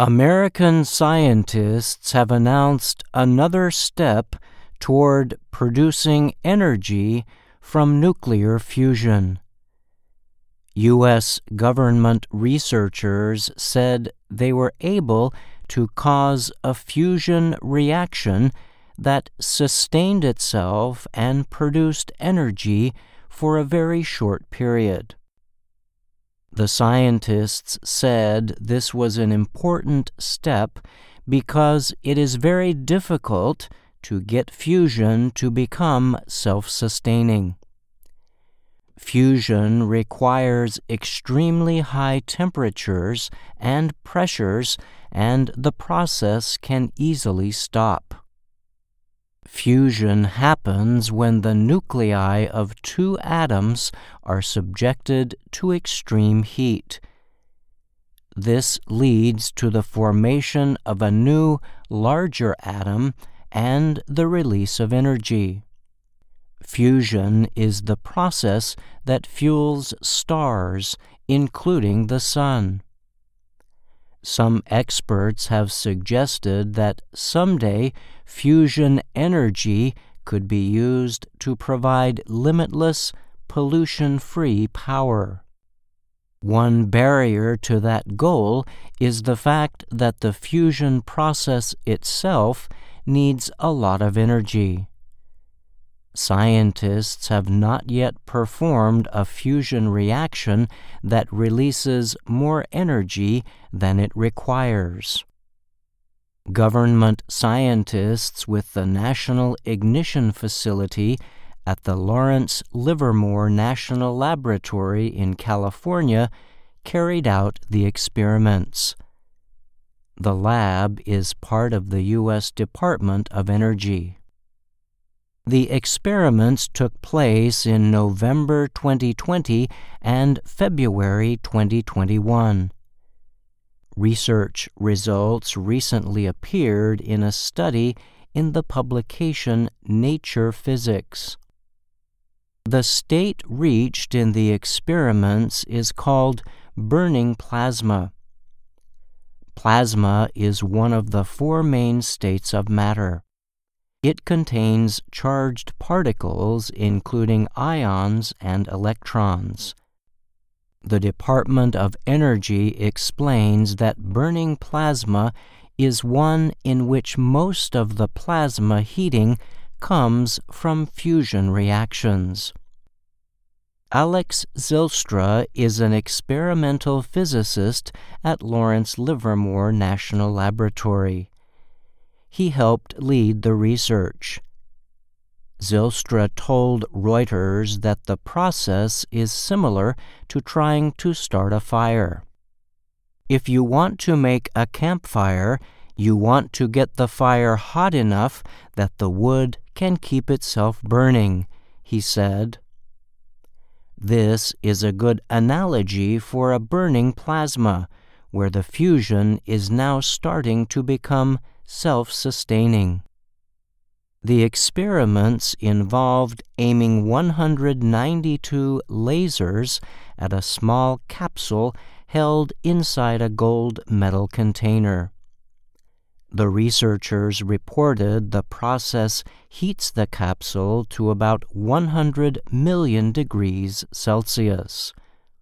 American scientists have announced another step toward producing energy from nuclear fusion. U.S. government researchers said they were able to cause a fusion reaction that sustained itself and produced energy for a very short period. The scientists said this was an important step because it is very difficult to get fusion to become self-sustaining. Fusion requires extremely high temperatures and pressures, and the process can easily stop. Fusion happens when the nuclei of two atoms are subjected to extreme heat. This leads to the formation of a new, larger atom and the release of energy. Fusion is the process that fuels stars, including the Sun. Some experts have suggested that someday fusion energy could be used to provide limitless, pollution-free power. One barrier to that goal is the fact that the fusion process itself needs a lot of energy. Scientists have not yet performed a fusion reaction that releases more energy than it requires. Government scientists with the National Ignition Facility at the Lawrence Livermore National Laboratory in California carried out the experiments. The lab is part of the U.S. Department of Energy. The experiments took place in November 2020 and February 2021. Research results recently appeared in a study in the publication Nature Physics. The state reached in the experiments is called burning plasma. Plasma is one of the four main states of matter. It contains charged particles, including ions and electrons. The Department of Energy explains that burning plasma is one in which most of the plasma heating comes from fusion reactions. Alex Zylstra is an experimental physicist at Lawrence Livermore National Laboratory. He helped lead the research. Zylstra told Reuters that the process is similar to trying to start a fire. If you want to make a campfire, you want to get the fire hot enough that the wood can keep itself burning, he said. This is a good analogy for a burning plasma, where the fusion is now starting to become self-sustaining. The experiments involved aiming 192 lasers at a small capsule held inside a gold metal container. The researchers reported the process heats the capsule to about 100 million degrees Celsius.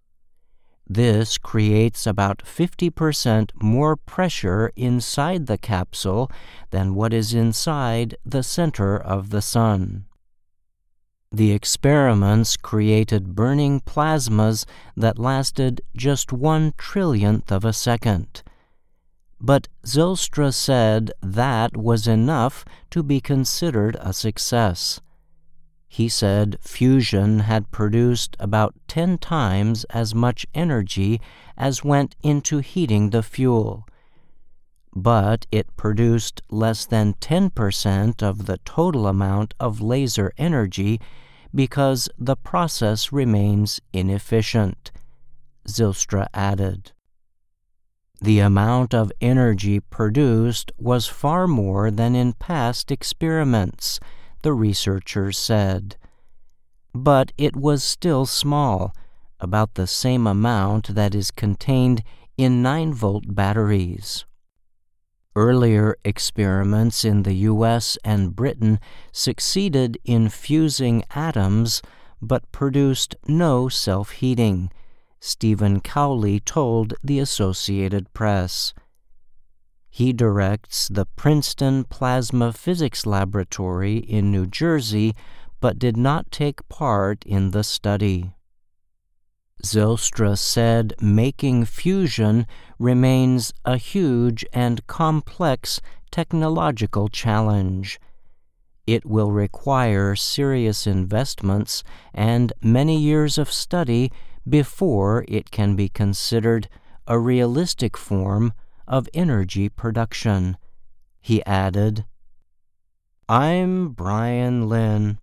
This creates about 50% more pressure inside the capsule than what is inside the center of the Sun. The experiments created burning plasmas that lasted just 1/1,000,000th of a second. But Zylstra said that was enough to be considered a success. He said fusion had produced about 10 times as much energy as went into heating the fuel, but it produced less than 10% of the total amount of laser energy because the process remains inefficient, Zylstra added. The amount of energy produced was far more than in past experiments, the researchers said. But it was still small, about the same amount that is contained in 9-volt batteries. Earlier experiments in the US and Britain succeeded in fusing atoms but produced no self-heating, Stephen Cowley told the Associated Press. He directs the Princeton Plasma Physics Laboratory in New Jersey, but did not take part in the study. Zylstra said making fusion remains a huge and complex technological challenge. It will require serious investments and many years of study before it can be considered a realistic form of energy production. He added, "I'm Brian Lynn.